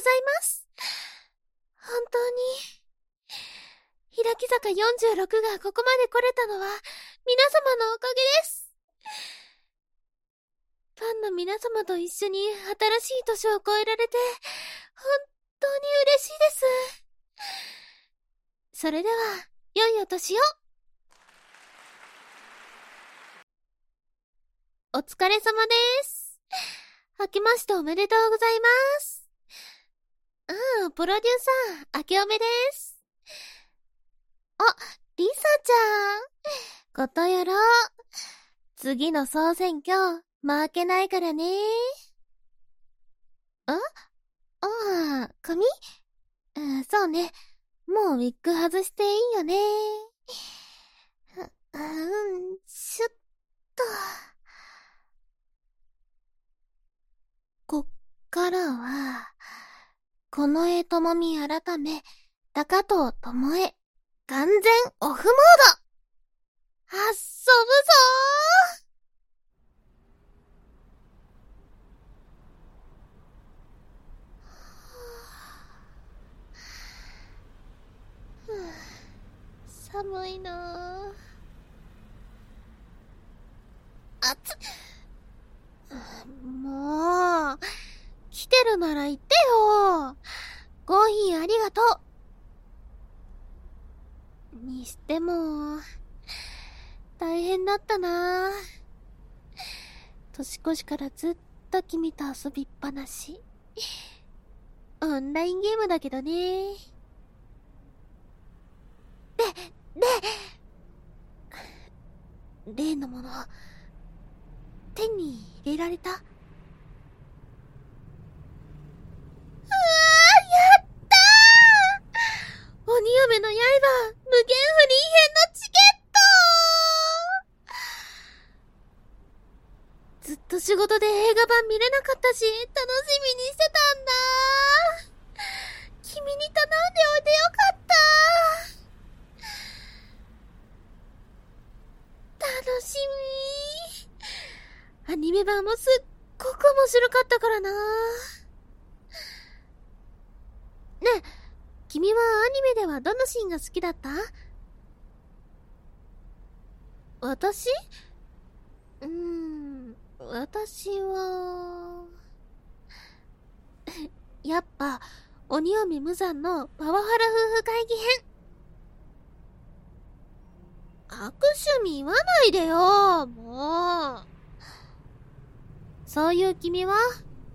ざいます。本当に。開き坂46がここまで来れたのは皆様のおかげです。ファンの皆様と一緒に新しい年を越えられて本当に嬉しいです。それでは良いお年を。お疲れ様です。明けましておめでとうございます。プロデューサー明けおめです。あ、リサちゃんことよろ。次の総選挙負けないからね。髪？そうね。もうウィッグ外していいよね。ちょっと。こっからは、このえともみ改め、高藤智恵、完全オフモード遊ぶぞ寒いなぁ。暑っ。もう、来てるなら言ってよ。コーヒーありがとう。にしても、大変だったなぁ。年越しからずっと君と遊びっぱなし。オンラインゲームだけどね。例のもの、手に入れられた？やったー！鬼嫁の刃、無限フリー編のチケット！ずっと仕事で映画版見れなかったし、楽しみにしてたんだー。君に頼んでおいてよかったー。楽しみー。アニメ版もすっごく面白かったからなー。ねえ、君はアニメではどのシーンが好きだった？私？私はやっぱ鬼嫁無惨のパワハラ夫婦会議編。悪趣味言わないでよ、もう。そういう君は？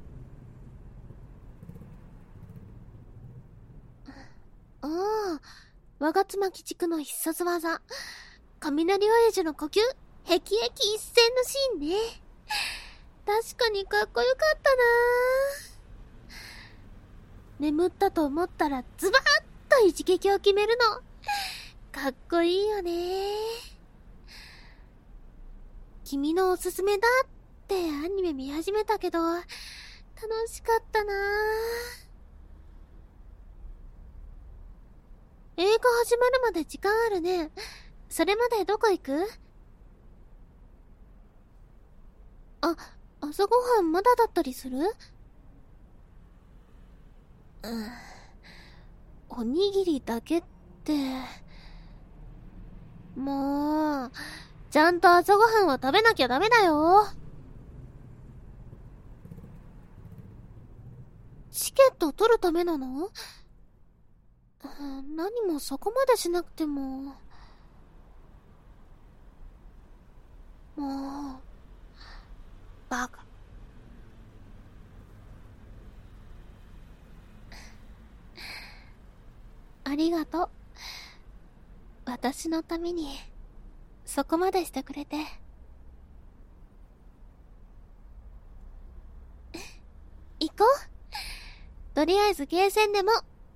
我妻鬼畜の必殺技、雷親父の呼吸、辟易一閃のシーンね。確かにかっこよかったなぁ。眠ったと思ったらズバッと一撃を決めるの。かっこいいよね。君のおすすめだってアニメ見始めたけど、楽しかったなぁ。映画始まるまで時間あるね。それまでどこ行く？朝ごはんまだだったりする？おにぎりだけって。もう、ちゃんと朝ごはんは食べなきゃダメだよ。チケット取るためなの？何もそこまでしなくても。もう、バカ。ありがとう。私のために、そこまでしてくれて。行こう。とりあえずゲーセンでも。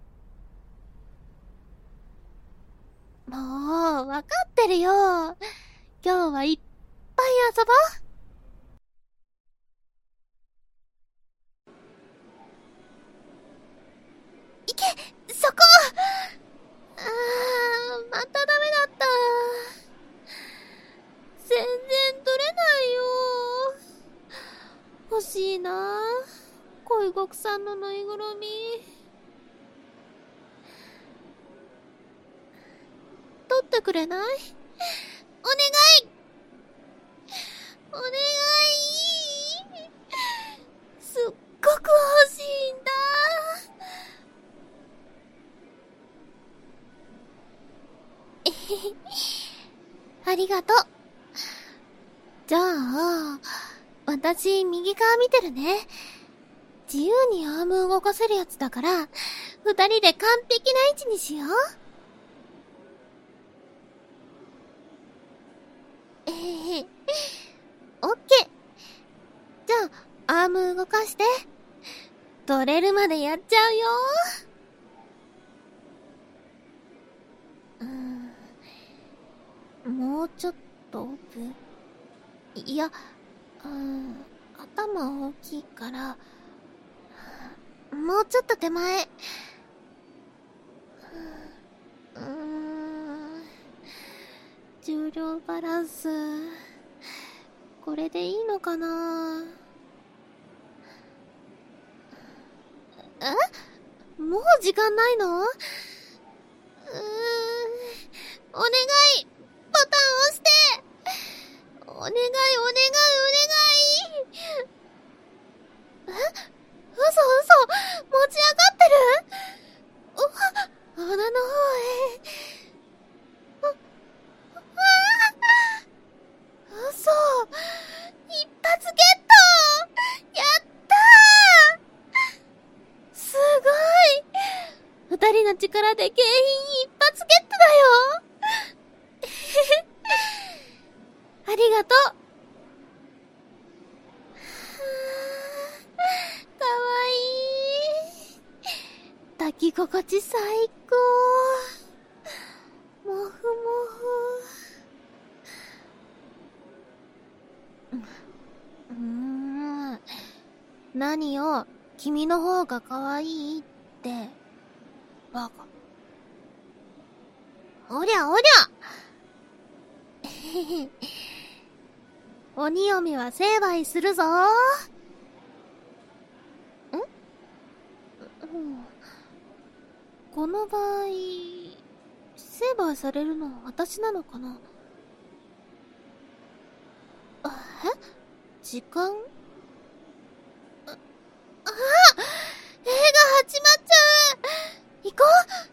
もう、わかってるよ。今日はいっぱい遊ぼう。いけ、そこ！またダメだった。全然取れないよ。欲しいな。 恋国さんのぬいぐるみ。取ってくれない？お願いお願い、すっごく欲しいんだ。えへへ。ありがとう。じゃあ、私、右側見てるね。自由にアーム動かせるやつだから、二人で完璧な位置にしよう。えへへ。オッケー。じゃあ、アーム動かして。取れるまでやっちゃうよ。もうちょっと奥？いや、頭大きいから、もうちょっと手前。重量バランス、これでいいのかな？もう時間ないの？お願い、ボタン押して。お願いお願いお願い。嘘嘘、持ち上がってる。穴の方へ。嘘、一発ゲット。やったー。すごい。二人の力で景品一発ゲットだよ。ありがとう。かわいい。抱き心地最高。もふもふ。何よ、君の方が可愛いって。バカ。おりゃおりゃ。鬼嫁は成敗するぞ。この場合、成敗されるのは私なのかな？時間？映画始まっちゃう。行こう。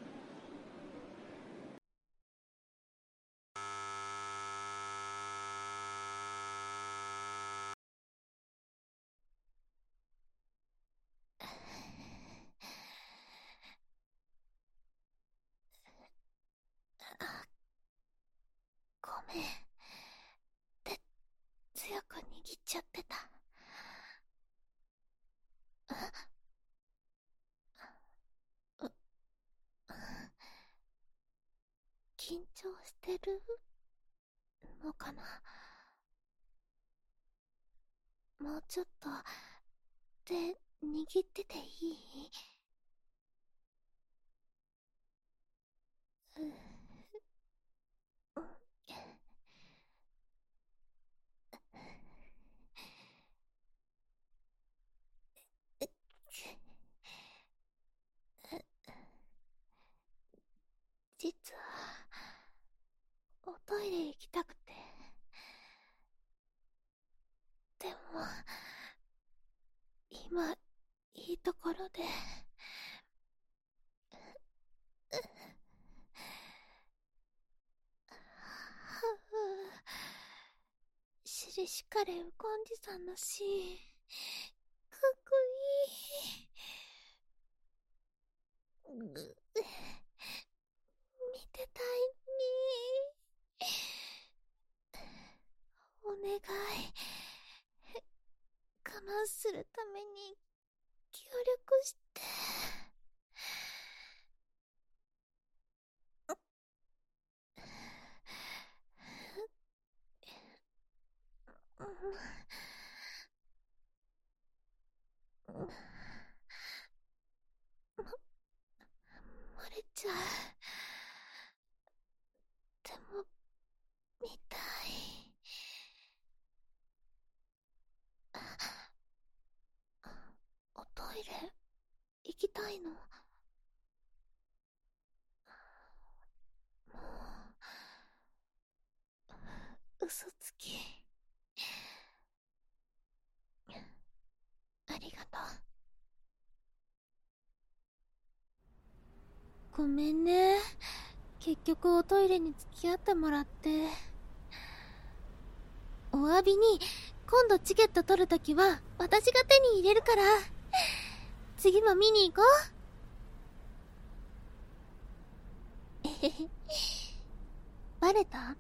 ごめん。手強く握っちゃってた。緊張してるのかな？もうちょっと手握ってていい？実はおトイレ行きたくて。でも今いいところで。しりしかれ右近寺さんのシーン、かっこいい。見てたいに。お願い、我慢するために協力して。漏れちゃう。でも見たい。 レ行きたいの。もう、嘘つき。ありがとう。ごめんね。結局おトイレに付き合ってもらって。お詫びに、今度チケット取るときは私が手に入れるから。次も見に行こう。えへへ。バレた？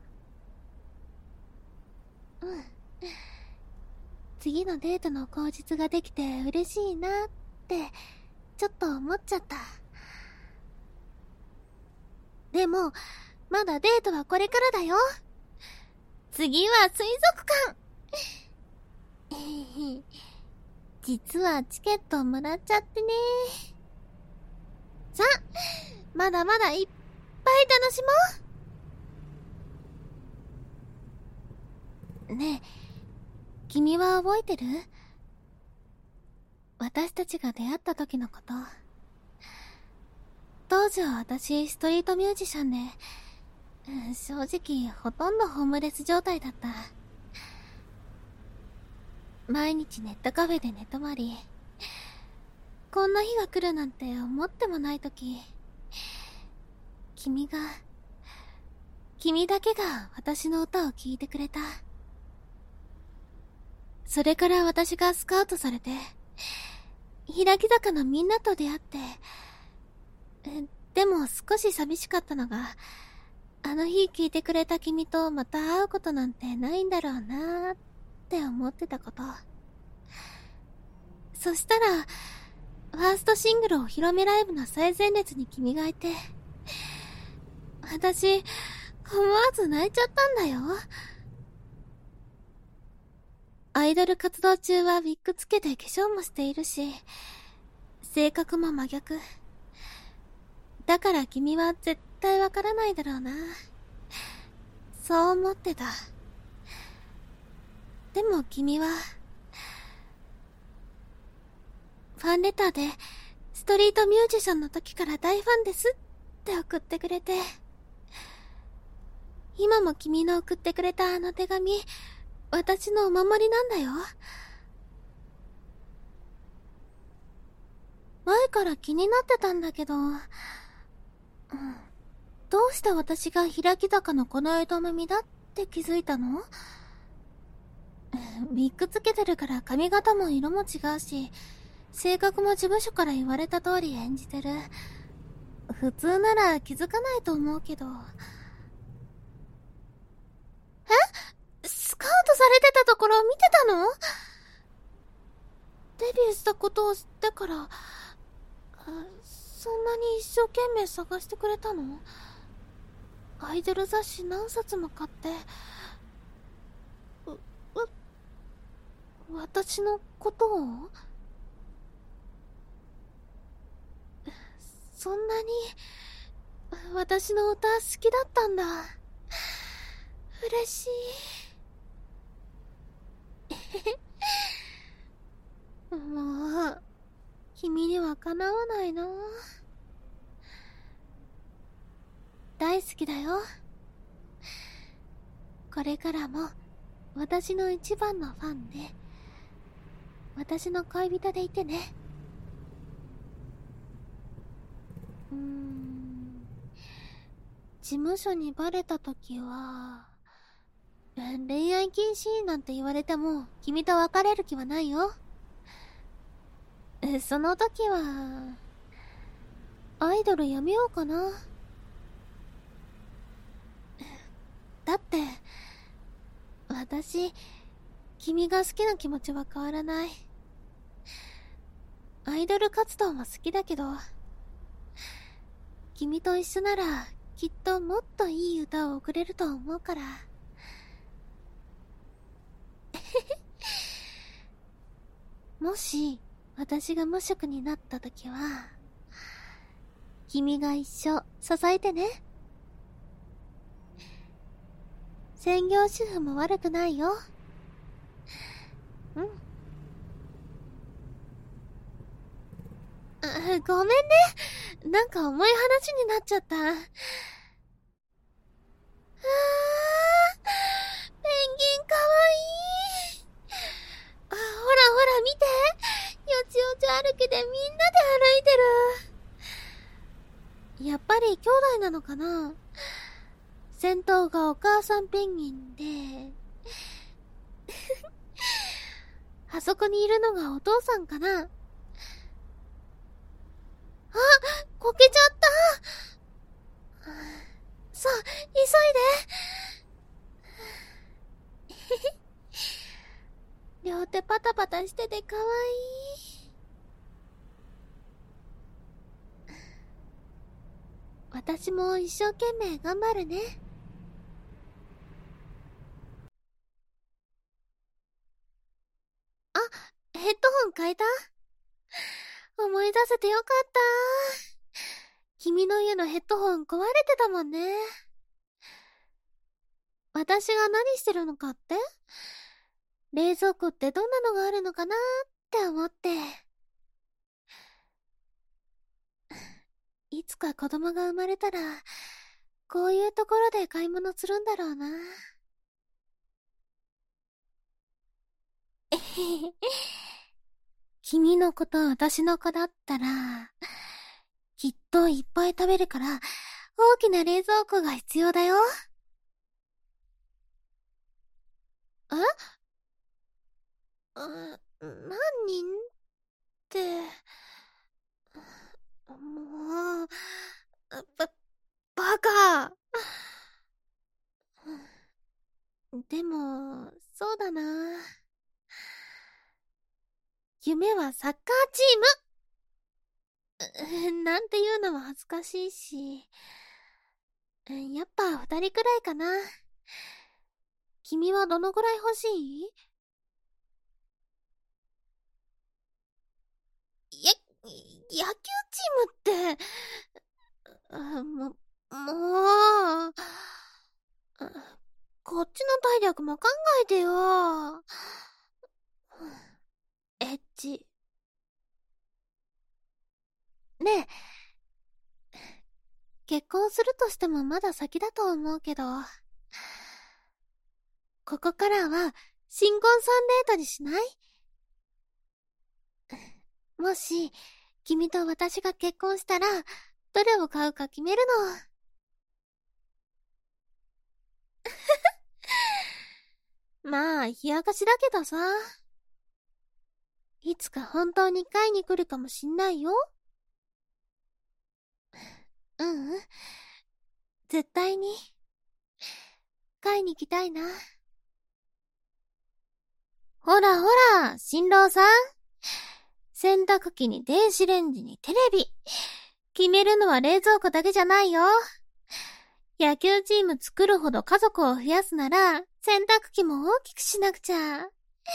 うん。次のデートの口実ができて嬉しいなって、ちょっと思っちゃった。でも、まだデートはこれからだよ。次は水族館。実はチケットもらっちゃってね。さあ、まだまだいっぱい楽しもう。ねえ、君は覚えてる？私たちが出会った時のこと。当時は私ストリートミュージシャンで、正直ほとんどホームレス状態だった。毎日ネットカフェで寝泊まり、こんな日が来るなんて思ってもない時、君だけが私の歌を聴いてくれた。それから私がスカウトされて、開き坂のみんなと出会って、でも少し寂しかったのが、あの日聴いてくれた君とまた会うことなんてないんだろうなーって思ってたこと。そしたら、ファーストシングルお披露目ライブの最前列に君がいて、私、思わず泣いちゃったんだよ。アイドル活動中はウィッグつけて化粧もしているし、性格も真逆。だから君は絶対わからないだろうな。そう思ってた。でも君は、ファンレターで、ストリートミュージシャンの時から大ファンですって送ってくれて、今も君の送ってくれたあの手紙、私のお守りなんだよ。前から気になってたんだけど、どうして私が開き坂のこの間耳だって気づいたの？ウィッグつけてるから髪型も色も違うし、性格も事務所から言われた通り演じてる。普通なら気づかないと思うけど。スカウトされてたところ見てたの？デビューしたことを知ってから、そんなに一生懸命探してくれたの？アイドル雑誌何冊も買って、私のことを？そんなに、私の歌好きだったんだ。嬉しい。もう、君にはかなわないな。大好きだよ。これからも、私の一番のファンで、私の恋人でいてね。事務所にバレた時は、恋愛禁止なんて言われても君と別れる気はないよ。その時はアイドルやめようかな。だって私、君が好きな気持ちは変わらない。アイドル活動も好きだけど、君と一緒ならきっともっといい歌を送れると思うから。もし私が無職になった時は、君が一生支えてね。専業主婦も悪くないよ。うん。 ごめんね。なんか重い話になっちゃった。ペンギンかわいい。ほらほら見て。よちよち歩きでみんなで歩いてる。やっぱり兄弟なのかな。先頭がお母さんペンギンであそこにいるのがお父さんかな。あ、こけちゃった。さあ、急いで。両手パタパタしててかわいい。私も一生懸命頑張るね。あ、ヘッドホン変えた？思い出せてよかった。君の家のヘッドホン壊れてたもんね。私が何してるのかって？冷蔵庫ってどんなのがあるのかなって思って。いつか子供が生まれたら、こういうところで買い物するんだろうな。君の子と私の子だったら、きっといっぱい食べるから、大きな冷蔵庫が必要だよ。え？何人って、もう、バカ。でも、そうだな。夢はサッカーチーム。なんて言うのも恥ずかしいし。やっぱ二人くらいかな。君はどのくらい欲しい？野球チームって、もう、こっちの体力も考えてよ。エッチ。ねえ、結婚するとしてもまだ先だと思うけど、ここからは新婚さんデートにしない？もし、君と私が結婚したら、どれを買うか決めるの。まあ、冷やかしだけどさ。いつか本当に買いに来るかもしんないよ。うん。絶対に。買いに来たいな。ほらほら、新郎さん。洗濯機に電子レンジにテレビ。決めるのは冷蔵庫だけじゃないよ。野球チーム作るほど家族を増やすなら、洗濯機も大きくしなくちゃ。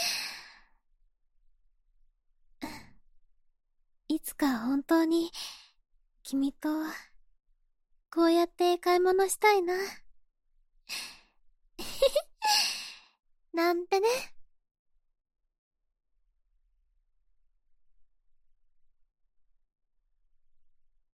いつか本当に、君と、こうやって買い物したいな。なんてね。